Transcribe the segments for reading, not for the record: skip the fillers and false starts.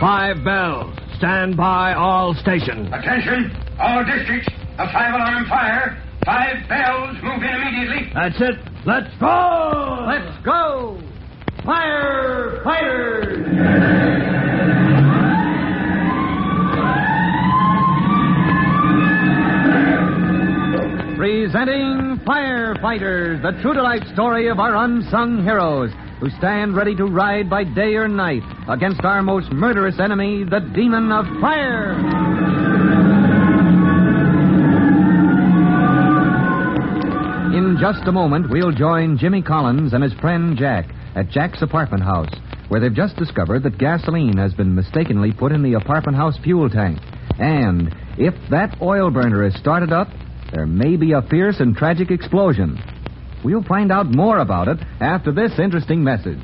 5 bells. Stand by all stations. Attention, all districts. A 5-alarm fire. 5 bells. Move in immediately. That's it. Let's go! Let's go! Firefighters! Presenting Firefighters, the true-to-life story of our unsung heroes who stand ready to ride by day or night against our most murderous enemy, the demon of fire. In just a moment, we'll join Jimmy Collins and his friend Jack at Jack's apartment house, where they've just discovered that gasoline has been mistakenly put in the apartment house fuel tank. And if that oil burner is started up, there may be a fierce and tragic explosion. We'll find out more about it after this interesting message.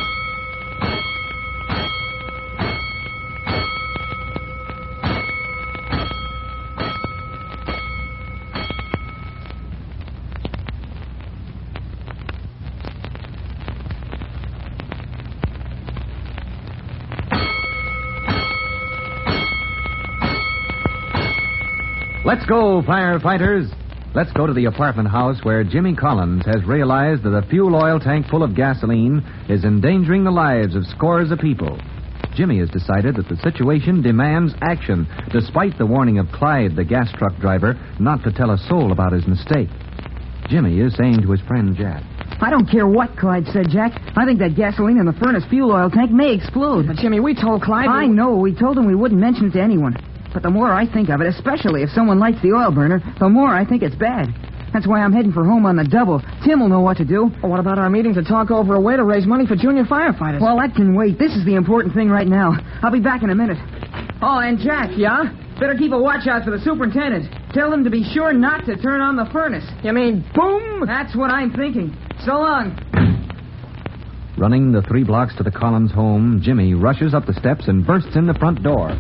Let's go, firefighters. Let's go to the apartment house where Jimmy Collins has realized that a fuel oil tank full of gasoline is endangering the lives of scores of people. Jimmy has decided that the situation demands action, despite the warning of Clyde, the gas truck driver, not to tell a soul about his mistake. Jimmy is saying to his friend Jack, I don't care what Clyde said, Jack. I think that gasoline in the furnace fuel oil tank may explode. But, Jimmy, we told Clyde... I know. We told him we wouldn't mention it to anyone. But the more I think of it, especially if someone lights the oil burner, the more I think it's bad. That's why I'm heading for home on the double. Tim will know what to do. Well, what about our meeting to talk over a way to raise money for junior firefighters? Well, that can wait. This is the important thing right now. I'll be back in a minute. Oh, and Jack. Yeah? Better keep a watch out for the superintendent. Tell him to be sure not to turn on the furnace. You mean boom? That's what I'm thinking. So long. Running the 3 blocks to the Collins home, Jimmy rushes up the steps and bursts in the front door.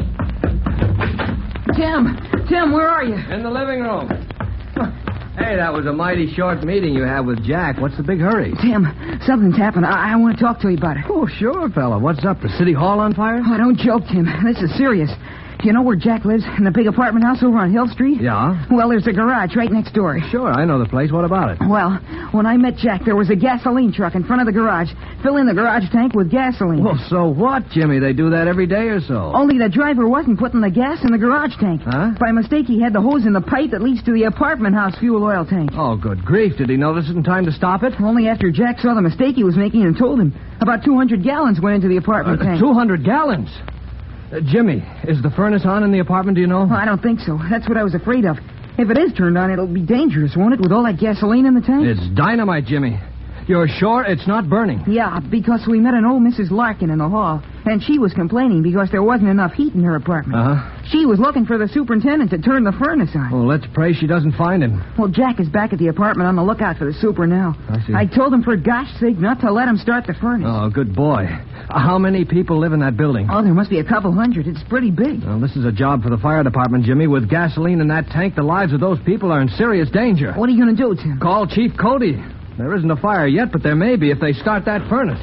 Tim, where are you? In the living room. Hey, that was a mighty short meeting you had with Jack. What's the big hurry? Tim, something's happened. I want to talk to you about it. Oh, sure, fella. What's up? The city hall on fire? Oh, don't joke, Tim. This is serious. Do you know where Jack lives? In the big apartment house over on Hill Street? Yeah? Well, there's a garage right next door. Sure, I know the place. What about it? Well, when I met Jack, there was a gasoline truck in front of the garage, filling the garage tank with gasoline. Well, so what, Jimmy? They do that every day or so. Only the driver wasn't putting the gas in the garage tank. Huh? By mistake, he had the hose in the pipe that leads to the apartment house fuel oil tank. Oh, good grief. Did he notice it in time to stop it? Only after Jack saw the mistake he was making and told him. About 200 gallons went into the apartment tank. 200 gallons? Jimmy, is the furnace on in the apartment, do you know? Well, I don't think so. That's what I was afraid of. If it is turned on, it'll be dangerous, won't it, with all that gasoline in the tank? It's dynamite, Jimmy. You're sure it's not burning? Yeah, because we met an old Mrs. Larkin in the hall, and she was complaining because there wasn't enough heat in her apartment. Uh-huh. She was looking for the superintendent to turn the furnace on. Well, let's pray she doesn't find him. Well, Jack is back at the apartment on the lookout for the super now. I see. I told him for gosh sake not to let him start the furnace. Oh, good boy. How many people live in that building? Oh, there must be a couple hundred. It's pretty big. Well, this is a job for the fire department, Jimmy. With gasoline in that tank, the lives of those people are in serious danger. What are you going to do, Tim? Call Chief Cody. There isn't a fire yet, but there may be if they start that furnace.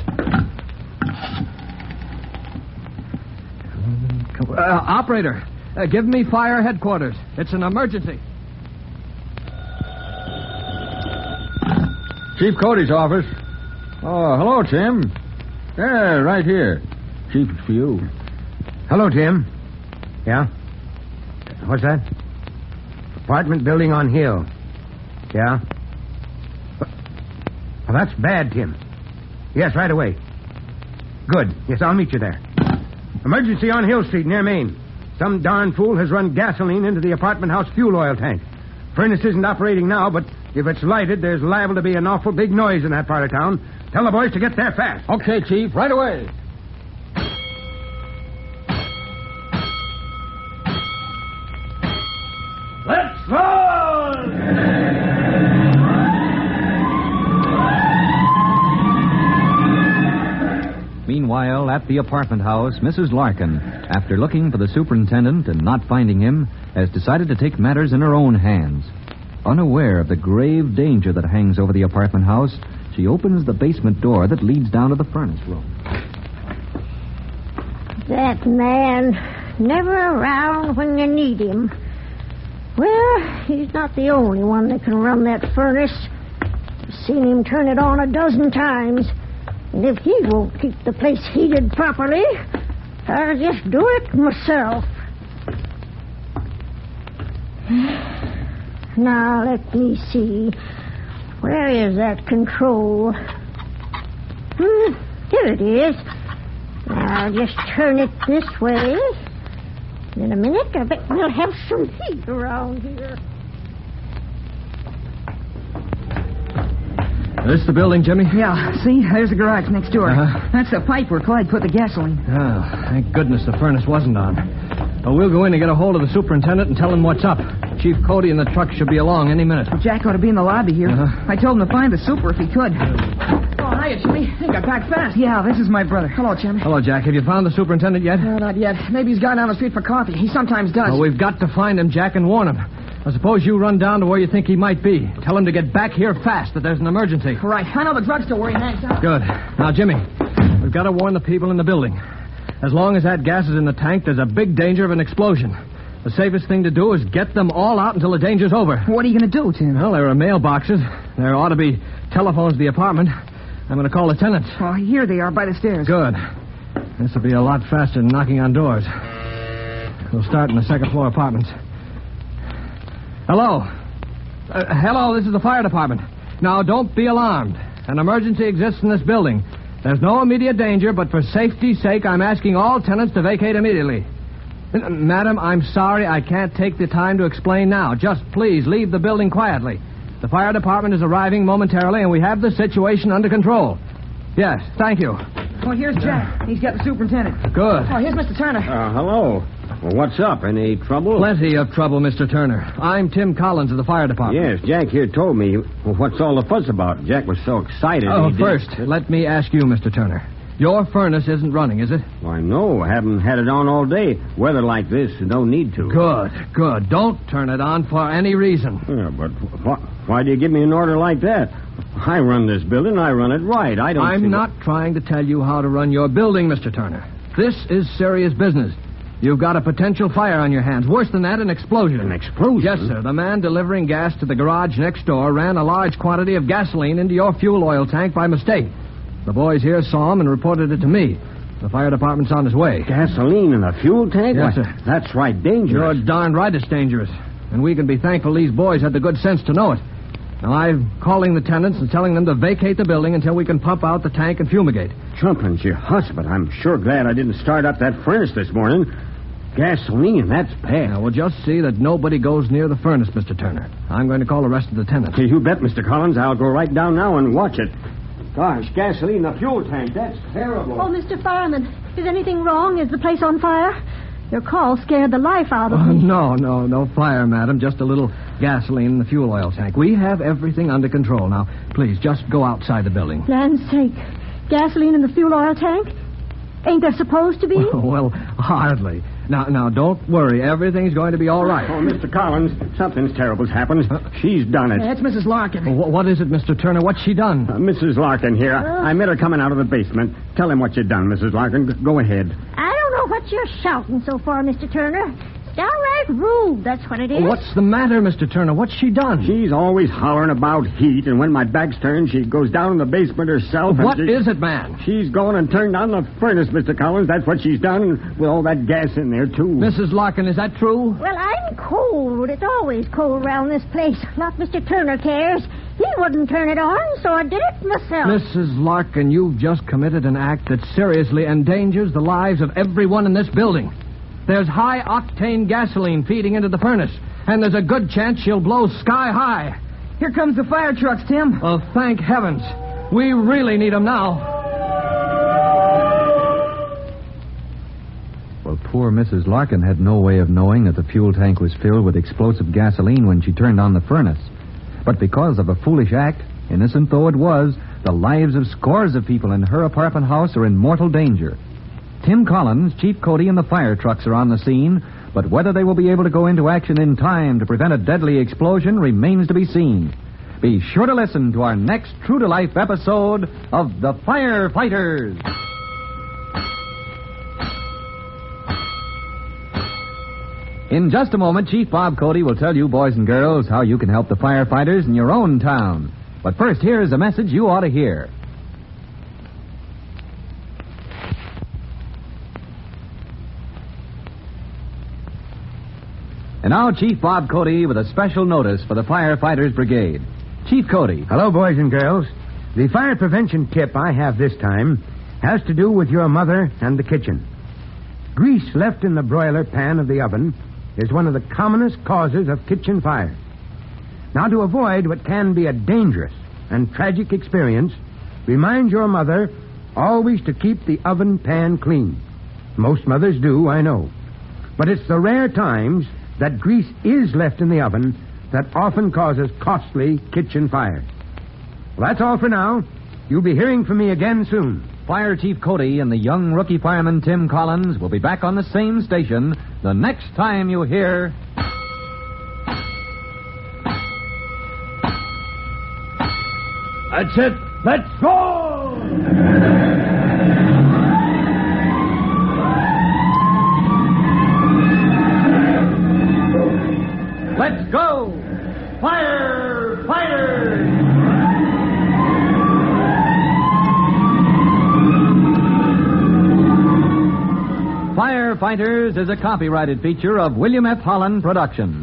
Operator, give me fire headquarters. It's an emergency. Chief Cody's office. Oh, hello, Tim. Yeah, right here. Chief, it's for you. Hello, Tim. Yeah? What's that? Apartment building on Hill. Yeah? Oh, that's bad, Tim. Yes, right away. Good. Yes, I'll meet you there. Emergency on Hill Street near Main. Some darn fool has run gasoline into the apartment house fuel oil tank. Furnace isn't operating now, but if it's lighted, there's liable to be an awful big noise in that part of town. Tell the boys to get there fast. Okay, Chief, right away. Let's run! Meanwhile, at the apartment house, Mrs. Larkin, after looking for the superintendent and not finding him, has decided to take matters in her own hands. Unaware of the grave danger that hangs over the apartment house, she opens the basement door that leads down to the furnace room. That man, never around when you need him. Well, he's not the only one that can run that furnace. I've seen him turn it on 12 times. And if he won't keep the place heated properly, I'll just do it myself. Now, let me see. Where is that control? Here it is. Now, I'll just turn it this way. In a minute, I bet we'll have some heat around here. This the building, Jimmy? Yeah, see? There's the garage next door. Uh-huh. That's the pipe where Clyde put the gasoline. Oh, thank goodness the furnace wasn't on. Well, we'll go in and get a hold of the superintendent and tell him what's up. Chief Cody and the truck should be along any minute. Jack ought to be in the lobby here. Uh-huh. I told him to find the super if he could. Oh, hiya, Jimmy. He got back fast. Yeah, this is my brother. Hello, Jimmy. Hello, Jack. Have you found the superintendent yet? No, not yet. Maybe he's gone down the street for coffee. He sometimes does. Well, we've got to find him, Jack, and warn him. I suppose you run down to where you think he might be. Tell him to get back here fast, that there's an emergency. Right. I know the drugstore where he hangs out. Good. Now, Jimmy, we've got to warn the people in the building. As long as that gas is in the tank, there's a big danger of an explosion. The safest thing to do is get them all out until the danger's over. What are you going to do, Tim? Well, there are mailboxes. There ought to be telephones to the apartment. I'm going to call the tenants. Oh, here they are by the stairs. Good. This will be a lot faster than knocking on doors. We'll start in the second-floor apartments. Hello. Hello, this is the fire department. Now, don't be alarmed. An emergency exists in this building. There's no immediate danger, but for safety's sake, I'm asking all tenants to vacate immediately. Madam, I'm sorry I can't take the time to explain now. Just please leave the building quietly. The fire department is arriving momentarily, and we have the situation under control. Yes, thank you. Oh, here's Jack. He's got the superintendent. Good. Oh, here's Mr. Turner. Hello. Well, what's up? Any trouble? Plenty of trouble, Mr. Turner. I'm Tim Collins of the fire department. Yes, Jack here told me. Well, what's all the fuss about? Jack was so excited. First, let me ask you, Mr. Turner. Your furnace isn't running, is it? Why, no. I haven't had it on all day. Weather like this, no need to. Good. Don't turn it on for any reason. Yeah, but why do you give me an order like that? I run this building. I run it right. I'm not trying to tell you how to run your building, Mr. Turner. This is serious business. You've got a potential fire on your hands. Worse than that, an explosion. An explosion? Yes, sir. The man delivering gas to the garage next door ran a large quantity of gasoline into your fuel oil tank by mistake. The boys here saw him and reported it to me. The fire department's on its way. Gasoline in a fuel tank? Yes, Why, sir. That's right dangerous. You're darn right it's dangerous. And we can be thankful these boys had the good sense to know it. Now, I'm calling the tenants and telling them to vacate the building until we can pump out the tank and fumigate. Jumping your husband. I'm sure glad I didn't start up that furnace this morning. Gasoline, that's bad. Now, we'll just see that nobody goes near the furnace, Mr. Turner. I'm going to call the rest of the tenants. You bet, Mr. Collins. I'll go right down now and watch it. Gosh, gasoline in the fuel tank. That's terrible. Oh, Mr. Fireman, is anything wrong? Is the place on fire? Your call scared the life out of me. No fire, madam. Just a little gasoline in the fuel oil tank. We have everything under control. Now, please, just go outside the building. Land's sake. Gasoline in the fuel oil tank? Ain't there supposed to be? Well, hardly. Now, don't worry. Everything's going to be all right. Oh, Mr. Collins, something's terrible's happened. She's done it. That's Mrs. Larkin. What is it, Mr. Turner? What's she done? Mrs. Larkin here. I met her coming out of the basement. Tell him what you done, Mrs. Larkin. Go ahead. I don't know what you're shouting so far, Mr. Turner. Downright rude, that's what it is. What's the matter, Mr. Turner? What's she done? She's always hollering about heat, and when my back's turned, she goes down in the basement herself. What is it, man? She's gone and turned on the furnace, Mr. Collins. That's what she's done, with all that gas in there, too. Mrs. Larkin, is that true? Well, I'm cold. It's always cold around this place. Not Mr. Turner cares. He wouldn't turn it on, so I did it myself. Mrs. Larkin, you've just committed an act that seriously endangers the lives of everyone in this building. There's high-octane gasoline feeding into the furnace, and there's a good chance she'll blow sky high. Here comes the fire trucks, Tim. Well, thank heavens. We really need them now. Well, poor Mrs. Larkin had no way of knowing that the fuel tank was filled with explosive gasoline when she turned on the furnace. But because of a foolish act, innocent though it was, the lives of scores of people in her apartment house are in mortal danger. Tim Collins, Chief Cody, and the fire trucks are on the scene, but whether they will be able to go into action in time to prevent a deadly explosion remains to be seen. Be sure to listen to our next true-to-life episode of The Firefighters. In just a moment, Chief Bob Cody will tell you, boys and girls, how you can help the firefighters in your own town. But first, here is a message you ought to hear. And now, Chief Bob Cody with a special notice for the Firefighters Brigade. Chief Cody. Hello, boys and girls. The fire prevention tip I have this time has to do with your mother and the kitchen. Grease left in the broiler pan of the oven is one of the commonest causes of kitchen fires. Now, to avoid what can be a dangerous and tragic experience, remind your mother always to keep the oven pan clean. Most mothers do, I know. But it's the rare times that grease is left in the oven that often causes costly kitchen fires. Well, that's all for now. You'll be hearing from me again soon. Fire Chief Cody and the young rookie fireman Tim Collins will be back on the same station the next time you hear... That's it. Let's go! Let's go! Firefighters! Firefighters is a copyrighted feature of William F. Holland Productions.